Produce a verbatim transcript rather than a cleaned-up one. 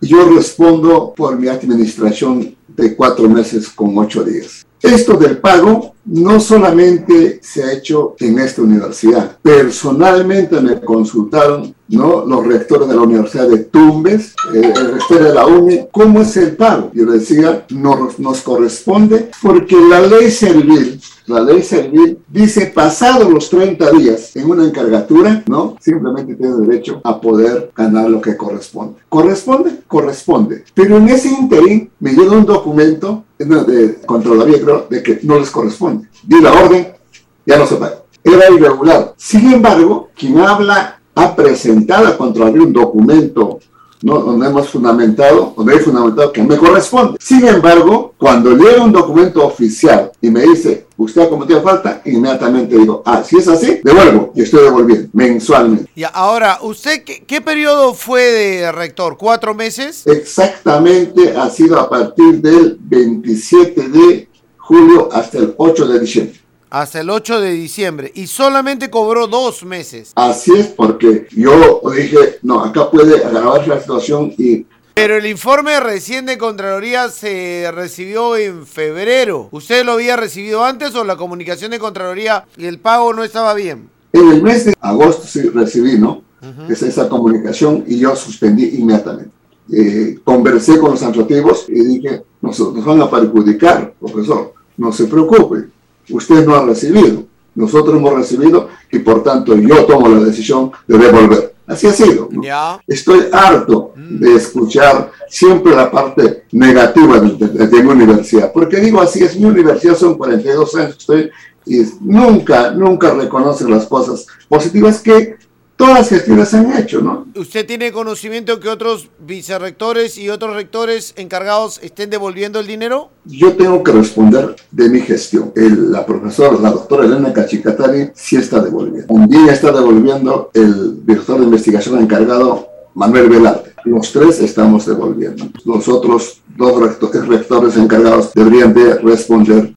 yo respondo por mi administración de cuatro meses con ocho días. Esto del pago no solamente se ha hecho en esta universidad. Personalmente me consultaron, ¿no?, los rectores de la Universidad de Tumbes, eh, el rector de la U N I, ¿cómo es el pago? Yo les decía, no, nos corresponde porque la ley servil, la ley servil dice, pasados los treinta días en una encargatura, ¿no?, simplemente tiene derecho a poder ganar lo que corresponde. ¿Corresponde? Corresponde. Pero en ese interín me llega un documento de Contraloría, creo, de que no les corresponde. Di la orden, ya no se paga. Era irregular. Sin embargo, quien habla ha presentado a Contraloría un documento, ¿no?, donde hemos fundamentado, donde he fundamentado que me corresponde. Sin embargo, cuando llega un documento oficial y me dice, usted ha cometido falta, inmediatamente digo, ah, si es así, devuelvo, y estoy devolviendo mensualmente. Y ahora, ¿usted qué, qué periodo fue de rector? ¿Cuatro meses? Exactamente, ha sido a partir del veintisiete de julio hasta el ocho de diciembre. Hasta el ocho de diciembre. Y solamente cobró dos meses. Así es, porque yo dije, no, acá puede agravarse la situación y... Pero el informe recién de Contraloría se recibió en febrero. ¿Usted lo había recibido antes o la comunicación de Contraloría y el pago no estaba bien? En el mes de agosto sí recibí, ¿no? Uh-huh. Es esa comunicación y yo suspendí inmediatamente. Eh, conversé con los administrativos y dije, nos, nos van a perjudicar, profesor, no se preocupe. Usted no ha recibido, nosotros hemos recibido y por tanto yo tomo la decisión de devolver. Así ha sido, ¿no? ¿Ya? Estoy harto mm. de escuchar siempre la parte negativa de, de, de mi universidad, porque digo así, es mi universidad, son cuarenta y dos años que estoy y nunca, nunca reconocen las cosas positivas que todas las gestiones han hecho, ¿no? ¿Usted tiene conocimiento que otros vicerrectores y otros rectores encargados estén devolviendo el dinero? Yo tengo que responder de mi gestión. El, la profesora, la doctora Elena Cachicatari, sí está devolviendo. Un día está devolviendo el director de investigación encargado, Manuel Velarde. Los tres estamos devolviendo. Los otros dos rectores encargados deberían de responder